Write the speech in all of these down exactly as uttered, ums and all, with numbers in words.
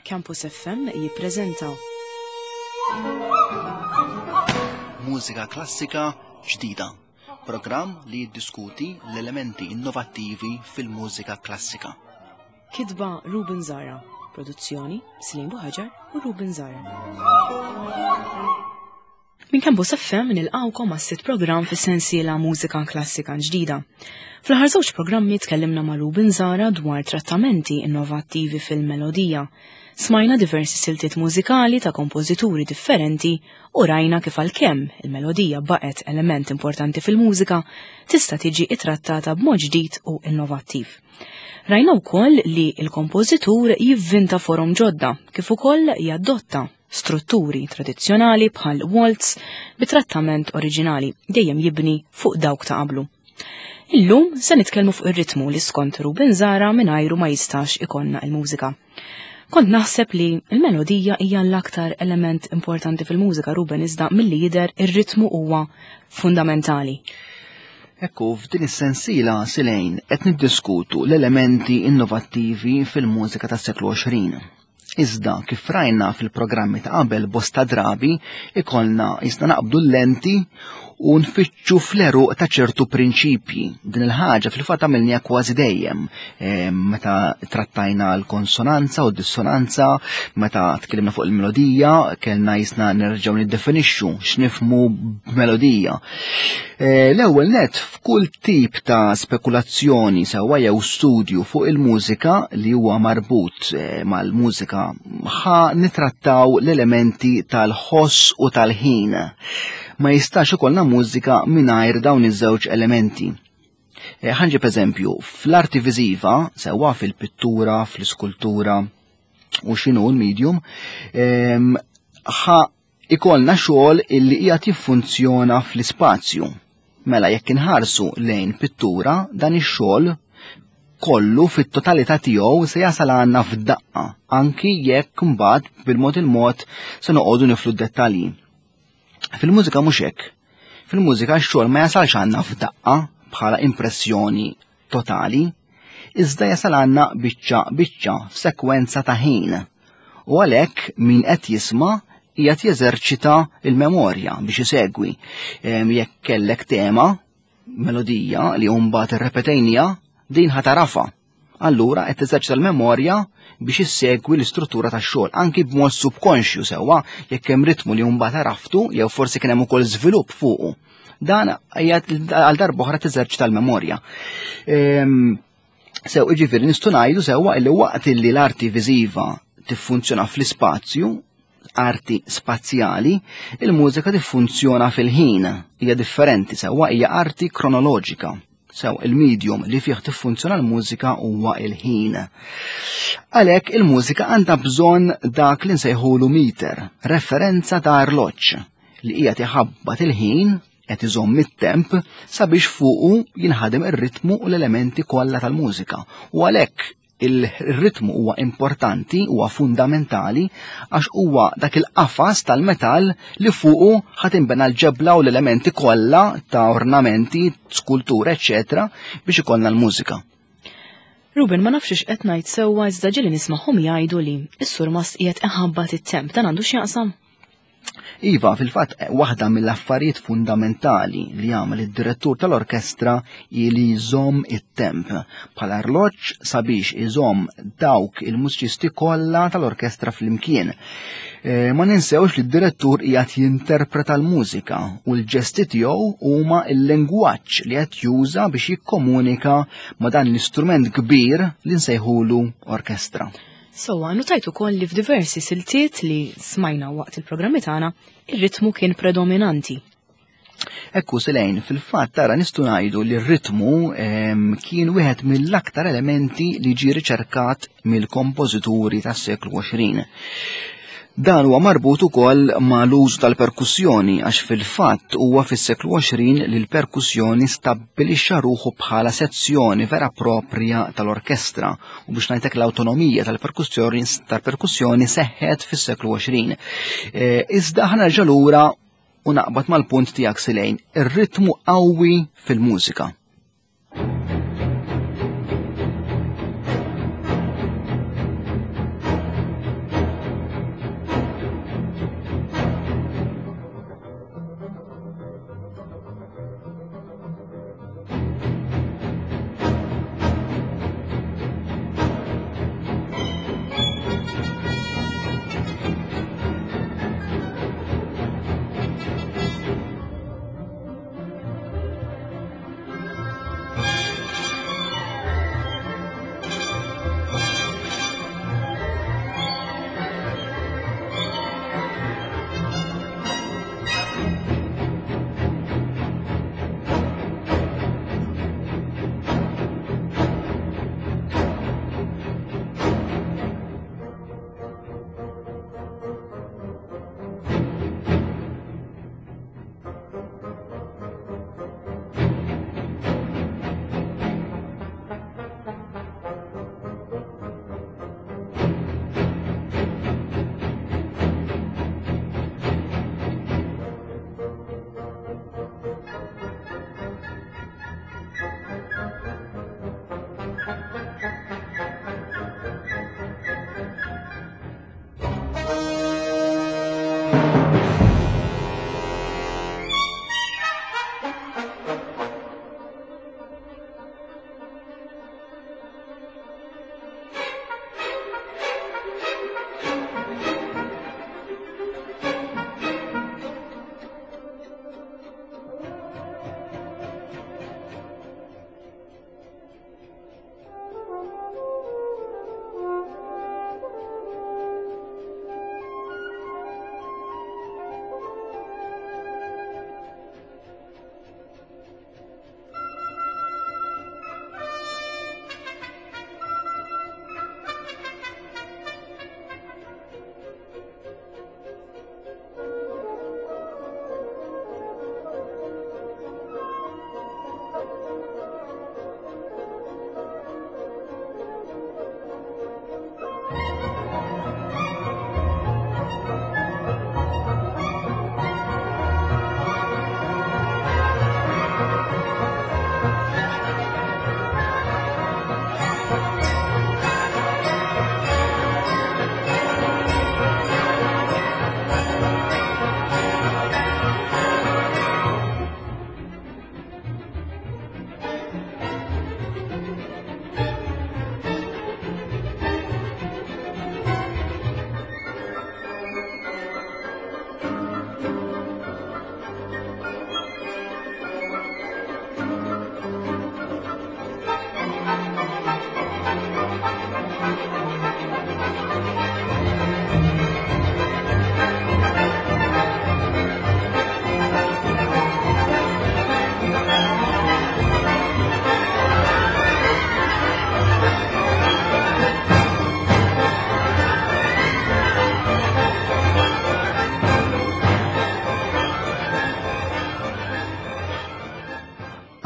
Campus F M jippreżentaw Mużika klassika ġdida. Programm li jiddiskuti l-elementi innovattivi fil-mużika klassika. Kitba Ruben Zara, produzzjoni Slim Buħaġar u Ruben Zara. Min Campus F M nilqawkom għas-sitt programm fis-sensiela mużika klassika ġdida. Fl-aħħar żewġ programmi tkellimna ma' Ruben Zara dwar trattamenti innovattivi fil-melodija. Smajna diversi siltiet mużikali ta' kompożituri differenti u rajna kif għalkemm il-melodija baqet element importanti fil-mużika tista' tiġi ittrattata b'mod ġdid u innovattiv. Rajna wkoll li l-kompożitur jivvinta forom ġodda kif ukoll jadotta strutturi tradizzjonali bħal waltz bit-trattament oriġinali dejjem jibni fuq dawk ta' qablu. Illum se nitkellmu fuq ir-ritmu li skont Ruben Zara mingħajru ma jistax ikonna l-mużika. Kont naħseb li l-melodija hija l-aktar element importanti fil-mużika Ruben iżda milli jidher ir-ritmu huwa fundamentali. Ekku, f'din is-sensiela silejn qed niddiskutu l-elementi innovattivi fil-mużika tas-seklu għoxrin. Iżda kif rajna fil-programmi ta' qabel bosta drabi ikollna jista' naqbdu l-lenti u nfittxu fl-eruq ta' ċertu prinċipji. Din il-ħaġa fil-fatt għamilniha kważi dejjem. E, meta trattajna l-konsonanza u d-dissonanza, meta tkellimna fuq il-melodija, kellna jisna nerġgħu niddefinixxu x'nifhmu b'melodija. E, L-ewwel net f'kull tip ta' spekulazzjoni sewwa jew studju fuq il-mużika li huwa marbut e, mal-mużika ħa nitrattaw l-elementi tal-ħoss u tal-ħin. Ma jistax ikollna mużika mingħajr dawn iż-żewġ elementi. Ħanġib eżempju, fl-arti viżiva, sewwa fil-pittura, fl-iskultura u x'inhu l-medium, ħa ikollna xogħol illi qiegħed jiffunzjona fl-ispazju. Mela jekk inħarsu lejn pittura, dan ix-xogħol kollu fit-totalità tiegħu se jasal għandna f'daqqa, anki jekk imbagħad bil-mod il-mod se noqogħdu niflu d-dettalji. Fil-mużika mhux hekk. Fil-mużika x-xogħol ma jasalx għandna f'daqqa bħala impressjoni totali, iżda jasal għandna biċċa biċċa f'sekwenza ta' ħin. U għalhekk min qed jisma' qiegħed jeżerċita l-memorja biex isegwi. Jekk kellek tema, melodija li mbagħad irrepetejnija, din ħatarafha. Allura qed teżerċita l-memorja biex issegwi l-istruttura tax-xogħol, anki b'mod subkonxju sewwa jekk hemm ritmu li mbagħad araftu jew forsi kien hemm ukoll żvilupp fuqu. Dan għal darba oħra teżerċita l-memorja. Sew jiġifieri nistgħu ngħidu sewwa li waqt li l-arti viżiva tiffunzjona fl-ispazju, arti spazjali, il-mużika tiffunzjona fil-ħin. Hija differenti sewwa hija arti kronoloġika. Sew il-medium li fih tiffunzjona l-mużika huwa il-ħin. Għalhekk il-mużika għandha bżonn dak li nsejħulu meter, referenza ta' arloġġ li qiegħed iħabbat il-ħin qed iżomm it-temp sabiex fuqu jinħadem ir-ritmu u l-elementi kollha tal-mużika. U għalhekk il-ritmu huwa importanti, huwa fundamentali għax huwa dak il-qafas tal-metall li fuqu ħadd inbena l-ġebla u l-elementi kollha ta' ornamenti, skultura, eċċetera biex ikollna l-mużika. Ruben, ma nafx qed ngħid sewwa iżda ġieli nisma'hom jgħidu li s-sur mas qiegħed iħabbat it-temp dan għandu x'jaqsam? Iva, fil-fatt waħda mill-affarijiet fundamentali li jagħmel id-direttur tal-orkestra li jżomm it-temp bħala arloġġ sabiex iżomm dawk il-mużiċisti kollha tal-orkestra flimkien. E, ma ninsewx li d-direttur qiegħed jinterpreta l-mużika u l-ġesti tiegħu huma l-lingwaġġ li qed juża biex jikkomunika ma' dan l-istrument kbir li nsejħulu orkestra. Sowa, notajt ukoll li f'diversi siltiet li smajna waqt il-programmi tagħna, ir-ritmu kien predominanti. Ekku silejn, fil-fatt tara nistgħu ngħidu li r-ritmu kien wieħed mill-aktar elementi li ġie riċerkat mill-kompożituri tas-seklu għoxrin. Dan huwa marbut ukoll ma' l-użu tal-perkussjoni għax fil-fatt huwa fis-seklu għoxrin li l-perkussjoni stabbilixxa ruħu bħala sezzjoni vera proprja tal-orkestra u biex ngħidlek l-awtonomija tal-perkussjoni tal-perkussjoni seħħet fis-seklu għoxrin. Iżda ħa nerġa' lura u naqbad mal-punt tiegħek silejn, ir-ritmu qawwi fil-mużika.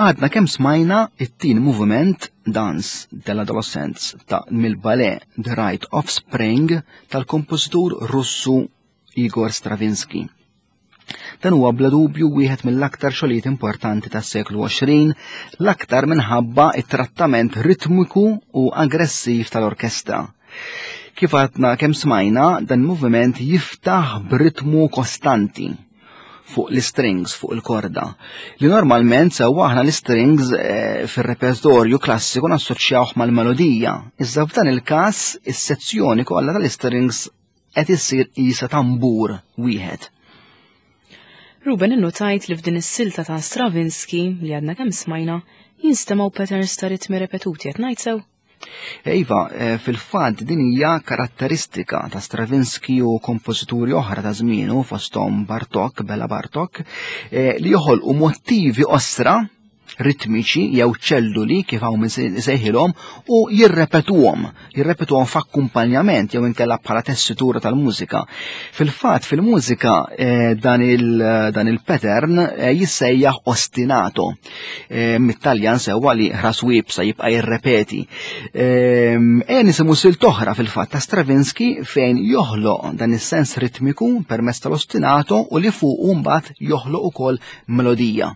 Għadna kemm smajna it-teen movement dance dell-adolescents ta' mill-ballet The Rite of Spring tal-kompożitur Russu Igor Stravinsky. Dan huwa bla dubju wieħed mill-aktar xogħlijiet importanti tas-seklu għoxrin, l-aktar minħabba it-trattament ritmiku u aggressiv tal-orkestra. Kif għadna kemm smajna, dan moviment jiftaħ b'ritmu kostanti fuq l-strings, fuq il-korda, li normalment sewwa aħna l-strings e, fir-repertorju klassiku nassoċjawh mal-melodija. Iżda f'dan il-każ is-sezzjoni kollha tal-strings qed issir qisha tambur wieħed. Ruben innotajt li f'din is-silta ta' Stravinsky li għadna kemm smajna jinstemaw patterns ta' ritmi repetuti qed ngħid sew? Iva, fil-fatt din hija karatteristika ta' Stravinsky u kompożituri oħra ta' żmienu fosthom Bartok, Bela Bartok, li joħolqu mottivi osra ritmiċi jew ċelluli kif hawn isejħilhom u jirrepetuhom, jirrepetuhom f'akkumpanjament jew inkella bħala tessitura tal-mużika. Fil-fatt fil-mużika eh, dan il-pattern eh, jissejjaħ ostinato. Eh, Mit-Taljan sewwa li ħras wibsa jibqa' jirrepeti. Eh, e nisimgħu silt oħra fil-fatt ta' Stravinsky fejn joħloq dan is-sens ritmiku permezz tal-ostinato u li fuq mbagħad joħloq ukoll melodija.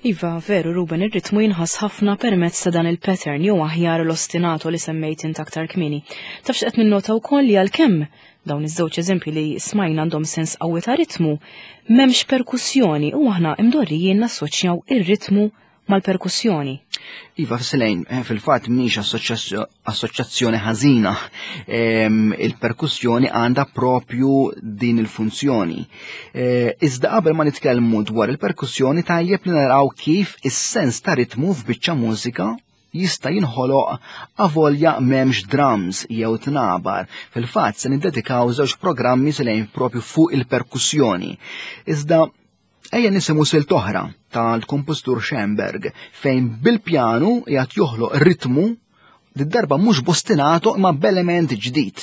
Iva, veru Ruben, ir-ritmu jinħass ħafna permezz ta' dan il-pattern jew aħjar l-ostinato li semmejt int aktar kmieni. Tafx qed ninnota wkoll li għalkemm dawn iż-żewġ eżempji li smajna għandhom sens qawwi ta' ritmu, m'hemmx perkussjoni u aħna imdorrijin nassoċjaw ir-ritmu mal-perkussjoni. Iva, Selejn, fil-fatt mhix assoċjazzjoni ħażina. Il-perkussjoni għandha propju din il-funzjoni. Iżda qabel ma nitkellmu dwar il-perkussjoni tajjeb li naraw kif is-sens ta' ritmu f'biċċa mużika jista' jinħoloq avolja m'hemmx drums jew tnabar. Fil-fatt se niddedikaw żewġ programmi Selejn propju fuq il-perkussjoni. Iżda ejja nisimgħu silt oħra tal-kompositur Schoenberg fejn bil-pjanu qiegħed joħloq ritmu d-darba mhux bostinato imma b'element ġdid.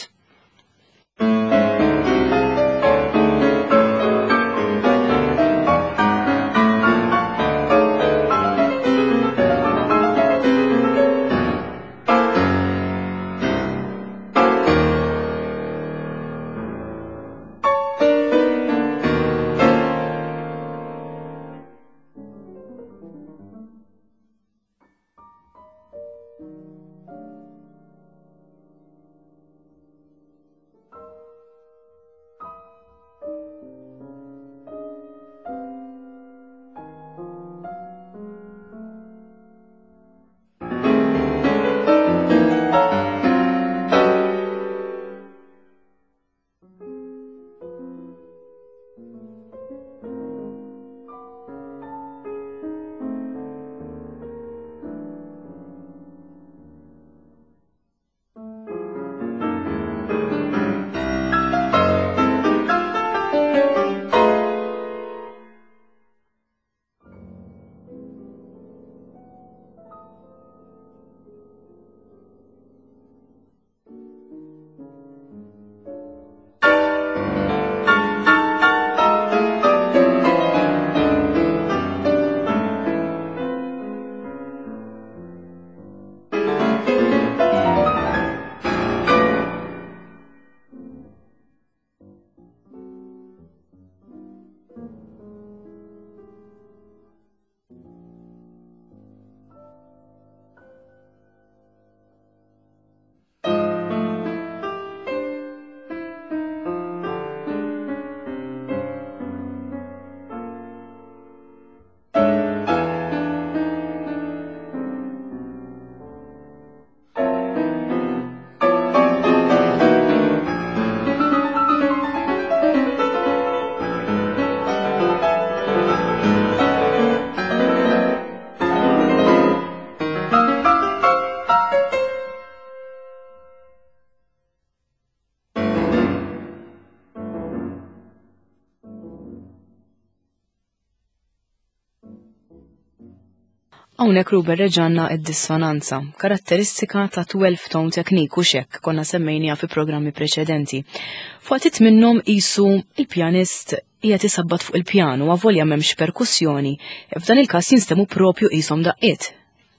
Hawnhekk Ruben reġanna id-dissonanza, karatteristika ta' twelve tone technique u xekk konna semmejnija fi programmi preċedenti. Faqtit minnhom qisu il-pjanist qiegħed isabbat fuq il-pjanu avolja m'hemmx perkussjoni, f'dan il-każ jinstemu propju qishom daqqiet.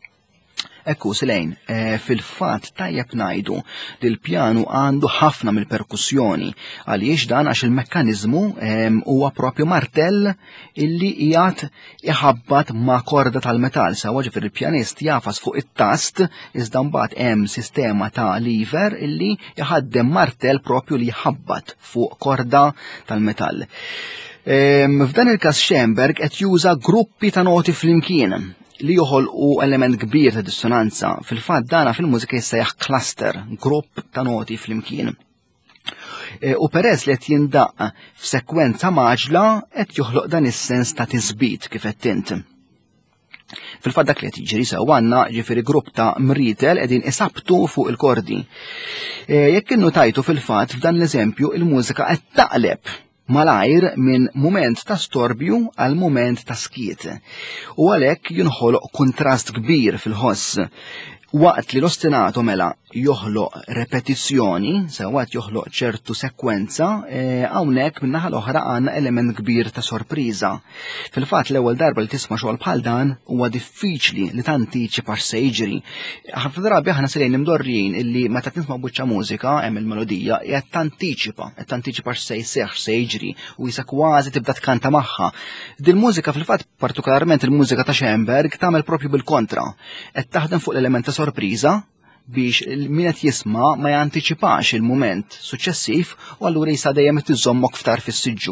Ekku, Selejn, fil-fatt tajjeb ngħidu li l-pjanu għandu ħafna mill-perkussjoni għaliex dan għax il-mekkaniżmu huwa propju martell illi qiegħed iħabbat ma' korda tal-metall. Sewwa ġifier il-pjanist jafas fuq it-tast iżda mbagħad hemm sistema ta' lever illi jħaddem martell propju li jħabbat fuq korda tal-metall. F'dan il-każ Schoenberg qed juża gruppi ta' noti flimkien li joħolqu element kbir ta' dissonanza. Fil-fatt dana fil-mużika jissejjaħ cluster, grupp ta' noti flimkien. U peress li qed jindaq f'sekwenza maġla qed joħloq dan is-sens ta' tisbit kif qed int. Fil-fatt dak li qed jiġri sewwa għandna ġifieri grupp ta' mrietel qegħdin isabtu fuq il-kordi. Jekk innotajtu fil-fatt f'dan l-eżempju il-mużika qed taqleb malajr minn mument ta' storbju għal mument ta' skiet. U għalhekk jinħoloq kontrast kbir fil-ħoss. waqt li l-ostinato mela joħloq repetizzjoni, se waqt joħloq ċertu sekwenza, hawnhekk min-naħa l-oħra għandna element kbir ta' sorpriża. Fil-fatt l-ewwel darba li tisma' xogħol bħal dan huwa diffiċli li tantiċipa x'se jiġri. Ħafna drabi aħna silejn imdorrijin illi meta tisma' buċċa mużika hemm il-melodija qed tantiċipa, qed tantiċipa x'se jseħħ, x'se jiġri u jisa kważi tibda tkanta magħha. Din mużika fil-fatt partikolarment il-mużika ta' Schoenberg tagħmel propju bil-kontra. Qed taħdem fuq l-element ta' sorpriża biex min qed jisma' ma jantiċipax il-mument suċċessiv u allura jista' dejjem tiżommok ftar fis-siġġu.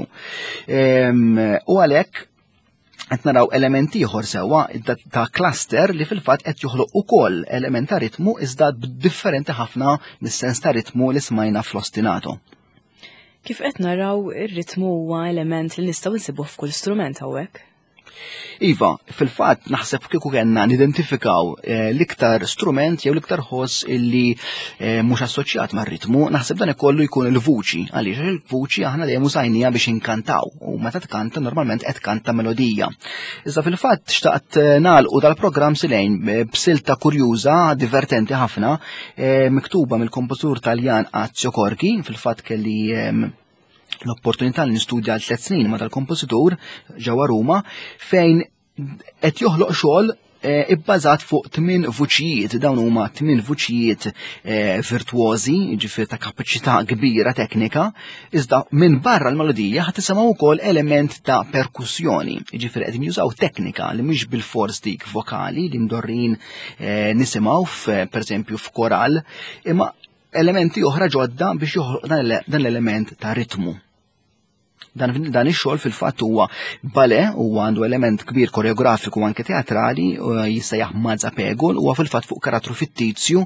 U għalhekk qed naraw element ieħor sewwa ta' cluster li fil-fatt qed joħloq ukoll element ta' ritmu iżda differenti ħafna mis-sens ta' ritmu li smajna fl-ostinato. Kif qed naraw ir-ritmu huwa element li nistgħu nsibuh f'kull strument hawnhekk? Iva, fil-fatt naħseb kieku kellna nidentifikaw l-iktar strument jew l-iktar ħoss illi mhux assoċjat mar-ritmu, naħseb dan ikollu jkun il-vuċi, għaliex il-vuċi aħna dejjem użajnija biex inkantaw u meta tkanta normalment qed kanta melodija. Iżda fil-fatt xtaqt nagħlqu dal-programm silejn b'silta kurjuża, divertenti ħafna, miktuba mill-kompożitur Taljan Azio Corchi, fil-fatt kelli l-opportunità li nistudja għal tliet snin ma' tal-kompożitur ġewwa Ruma fejn qed joħloq xogħol ibbażat fuq tmien vuċijiet, dawn huma tmien vuċijiet virtuożi, jiġifier ta' kapaċità kbira teknika, iżda minn barra l-melodija ħadd tisimgħu wkoll element ta' perkussjoni, jiġifier qegħdin jużaw teknika li mhix bil-fors dik vokali li mdorrin nisimgħu pereżempju f'koral, imma elementi oħra ġodda biex joħloq dan l-element ta' ritmu. Dan, dan ix-xogħol fil-fatt huwa bale huwa għandu element kbir koreografiku anke teatrali jista' jaħmad pegol huwa fil-fatt fuq karattru fittizju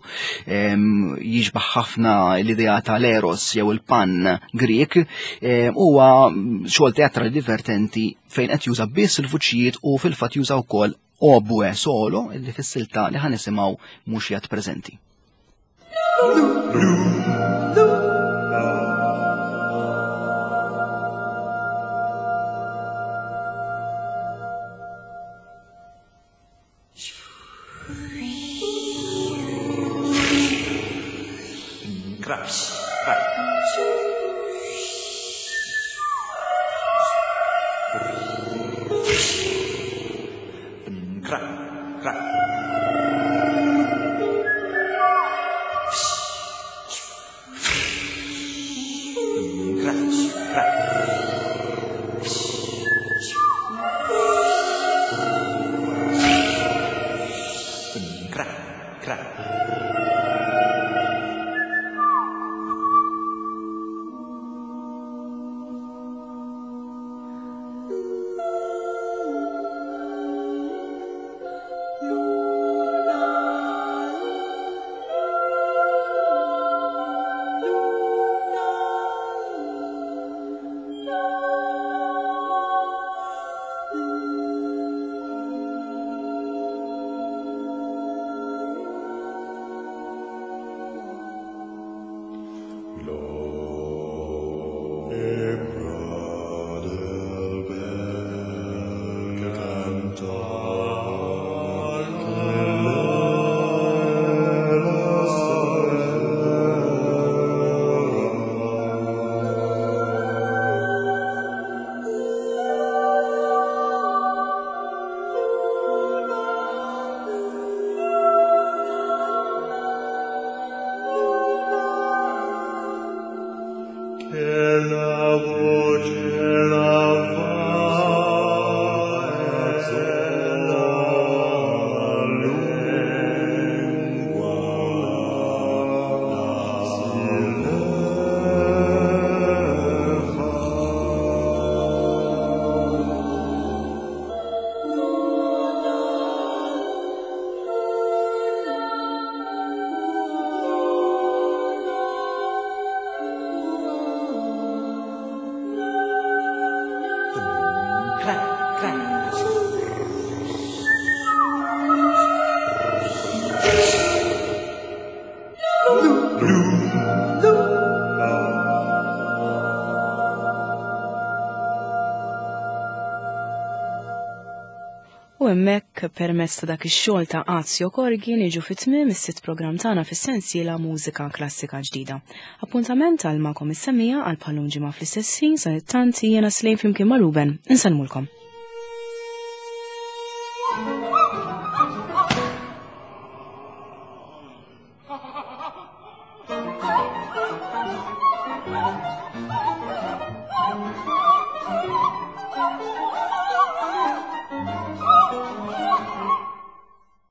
jiġbaħ ħafna l-idea tal-eros jew il-pan Griek huwa xogħol teatrali divertenti fejn qed juża biss il-vuċijiet u fil-fatt juża wkoll oboe solo li fis-silta li ħanisimgħu mhux qiegħed preżenti. Craps, craps. Crack, crack. U hemmhekk permezz ta' dak ix-xogħol ta' Azio Korgi niġu fit-tmiem is-sitt programm tagħna fis-sensiela Mużika Klassika Ġdida. Appuntament għal magħkom is-semmija għal bħallum ġimgħa fl-istess ħin sa tanti jiena Slejn flimkien ma' Ruben. Insellmulkom. Ha ha ha ha!